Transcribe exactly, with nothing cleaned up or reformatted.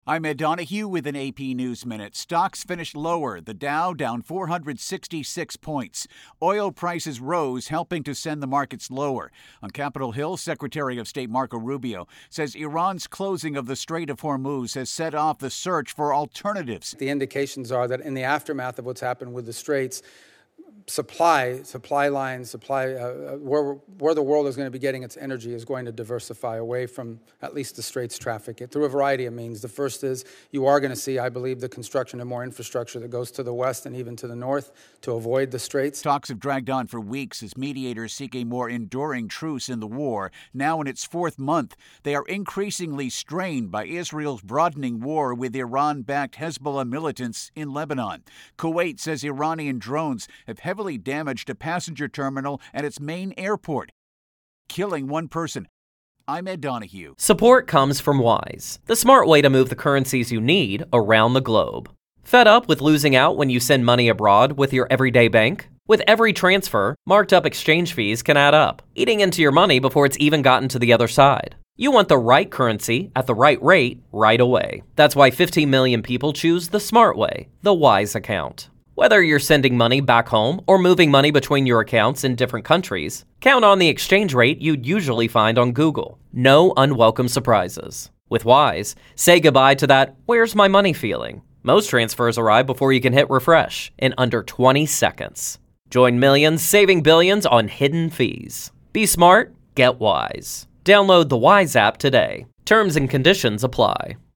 I'm Ed Donahue with an A P News Minute. Stocks finished lower. The Dow down four hundred sixty-six points. Oil prices rose, helping to send the markets lower. On Capitol Hill, Secretary of State Marco Rubio says Iran's closing of the Strait of Hormuz has set off the search for alternatives. The indications are that in the aftermath of what's happened with the straits, supply, supply lines, supply, uh, where, where the world is going to be getting its energy is going to diversify away from at least the Straits traffic through a variety of means. The first is you are going to see, I believe, the construction of more infrastructure that goes to the west and even to the north to avoid the Straits. Talks have dragged on for weeks as mediators seek a more enduring truce in the war. Now in its fourth month, they are increasingly strained by Israel's broadening war with Iran-backed Hezbollah militants in Lebanon. Kuwait says Iranian drones have heavily damaged a passenger terminal and its main airport, killing one person. I'm Ed Donahue. Support comes from Wise, the smart way to move the currencies you need around the globe. Fed up with losing out when you send money abroad with your everyday bank? With every transfer, marked up exchange fees can add up, eating into your money before it's even gotten to the other side. You want the right currency at the right rate right away. That's why fifteen million people choose the smart way, the Wise account. Whether you're sending money back home or moving money between your accounts in different countries, count on the exchange rate you'd usually find on Google. No unwelcome surprises. With Wise, say goodbye to that "where's my money" feeling. Most transfers arrive before you can hit refresh in under twenty seconds. Join millions saving billions on hidden fees. Be smart, get Wise. Download the Wise app today. Terms and conditions apply.